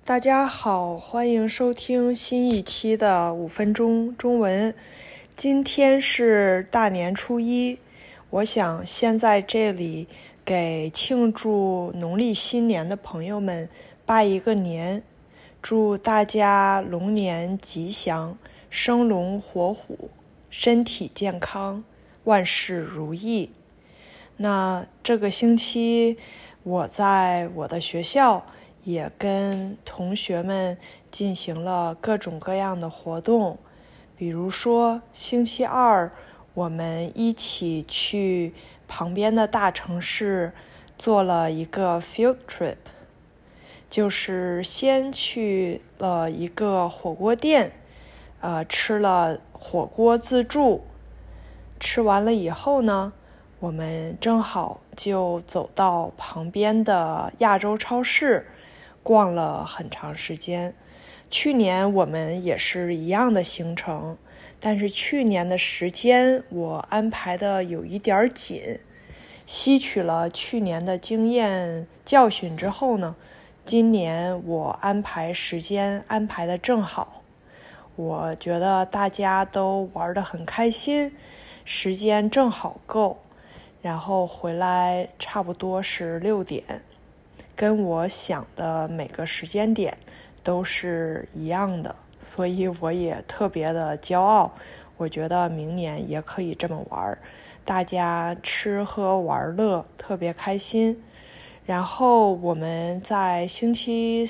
大家好，欢迎收听新一期的5分钟中文。今天是大年初一，我想先在这里给庆祝农历新年的朋友们拜一个年，祝大家龙年吉祥，生龙活虎，身体健康，万事如意。那这个星期我在我的学校也跟同学们进行了各种各样的活动，比如说星期二我们一起去旁边的大城市做了一个 field trip， 就是先去了一个火锅店，吃了火锅自助，吃完了以后呢，我们正好就走到旁边的亚洲超市逛了很长时间。去年我们也是一样的行程，但是去年的时间我安排的有一点紧，吸取了去年的经验教训之后呢，今年我安排时间安排的正好，我觉得大家都玩得很开心，时间正好够，然后回来差不多是6点，跟我想的每个时间点都是一样的，所以我也特别的骄傲，我觉得明年也可以这么玩，大家吃喝玩乐特别开心。然后我们在星期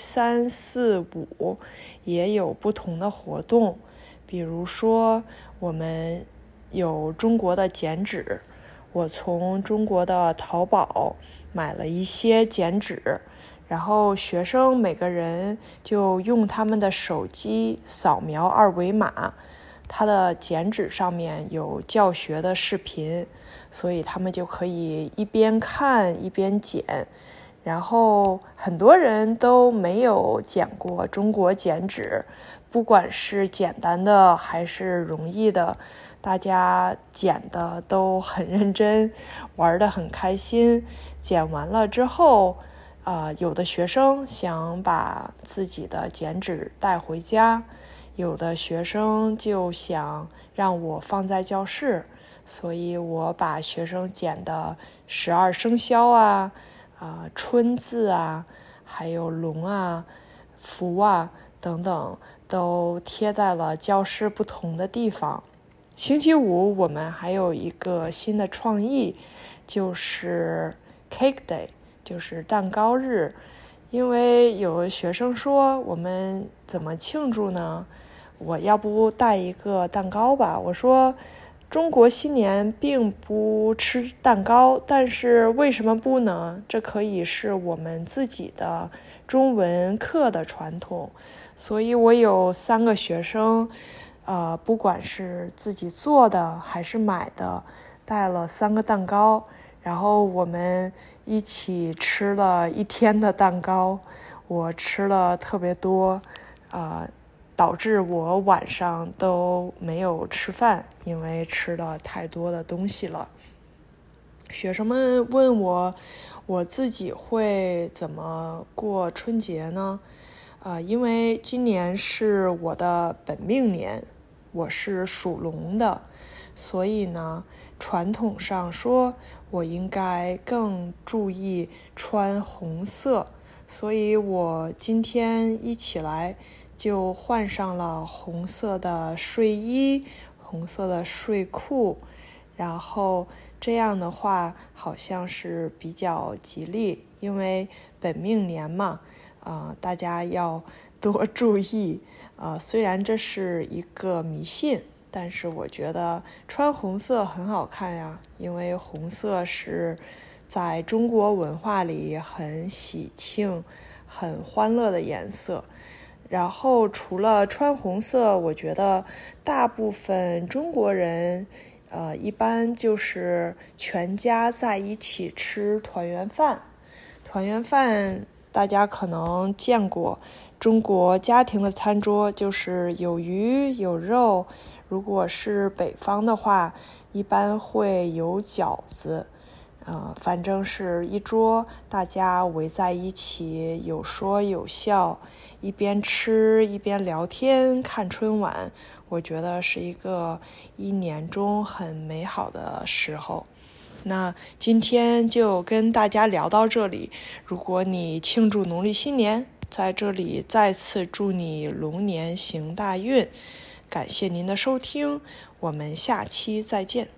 3、4、5也有不同的活动，比如说我们有中国的剪纸，我从中国的淘宝买了一些剪纸，然后学生每个人就用他们的手机扫描2维码，他的剪纸上面有教学的视频，所以他们就可以一边看一边剪。然后很多人都没有剪过中国剪纸，不管是简单的还是容易的，大家剪的都很认真，玩得很开心。剪完了之后，有的学生想把自己的剪纸带回家，有的学生就想让我放在教室，所以我把学生剪的12生肖春字还有龙福等等都贴在了教室不同的地方。星期五我们还有一个新的创意，就是 Cake Day， 就是蛋糕日。因为有学生说我们怎么庆祝呢？我要不带一个蛋糕吧？我说中国新年并不吃蛋糕，但是为什么不呢？这可以是我们自己的中文课的传统。所以我有3个学生，不管是自己做的还是买的，带了3个蛋糕，然后我们一起吃了1天的蛋糕，我吃了特别多，导致我晚上都没有吃饭，因为吃了太多的东西了。学生们问我自己会怎么过春节呢？因为今年是我的本命年，我是属龙的，所以呢，传统上说我应该更注意穿红色，所以我今天一起来就换上了红色的睡衣，红色的睡裤，然后这样的话好像是比较吉利，因为本命年嘛，大家要多注意。虽然这是一个迷信，但是我觉得穿红色很好看呀，因为红色是在中国文化里很喜庆、很欢乐的颜色。然后除了穿红色，我觉得大部分中国人一般就是全家在一起吃团圆饭。团圆饭大家可能见过，中国家庭的餐桌就是有鱼有肉，如果是北方的话一般会有饺子， 反正是一桌大家围在一起，有说有笑，一边吃一边聊天看春晚，我觉得是一个一年中很美好的时候。那今天就跟大家聊到这里，如果你庆祝农历新年，在这里再次祝你龙年行大运，感谢您的收听，我们下期再见。